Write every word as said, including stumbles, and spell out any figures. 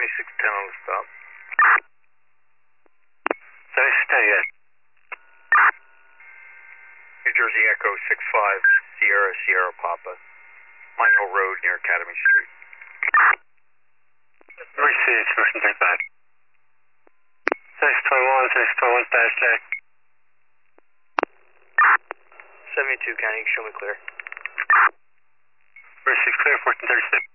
seventy-six ten on the stop. seventy-six ten, yes. New Jersey Echo six five, Sierra, Sierra Papa. Mine Hill Road near Academy Street. Mercedes, Mercedes thirty-five. six twenty-one, six twenty-one, fast check. seventy-two County, show me clear. Mercedes clear, fourteen thirty-six.